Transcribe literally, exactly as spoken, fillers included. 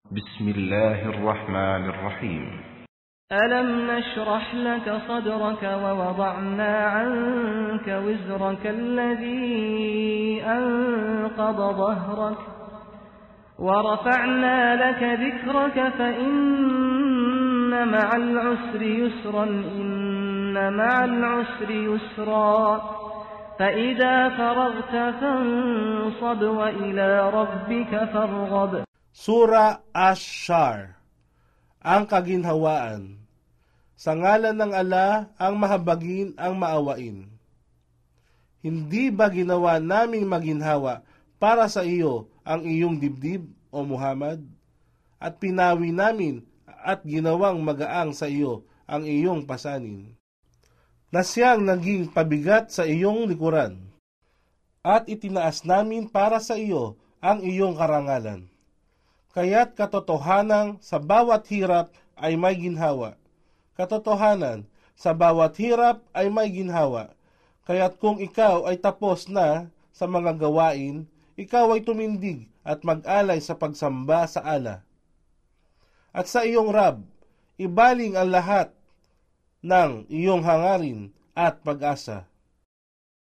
بسم الله الرحمن الرحيم ألم نشرح لك صدرك ووضعنا عنك وزرك الذي أنقض ظهرك ورفعنا لك ذكرك فإن مع العسر يسرا إن مع العسر يسرا فإذا فرغت فانصب وإلى ربك فارغب. Sura Ash-Shar, ang kaginhawaan. Sa ngalan ng Allah, ang mahabagin, ang maawain. Hindi ba ginawa naming maginhawa para sa iyo ang iyong dibdib, o Muhammad? At pinawi namin at ginawang magaang sa iyo ang iyong pasanin, na siyang naging pabigat sa iyong likuran. At itinaas namin para sa iyo ang iyong karangalan. Kaya't katotohanan sa bawat hirap ay may ginhawa. Katotohanan sa bawat hirap ay may ginhawa. Kaya't kung ikaw ay tapos na sa mga gawain, ikaw ay tumindig at mag-alay sa pagsamba sa Allah. At sa iyong Rab, ibaling ang lahat ng iyong hangarin at pag-asa.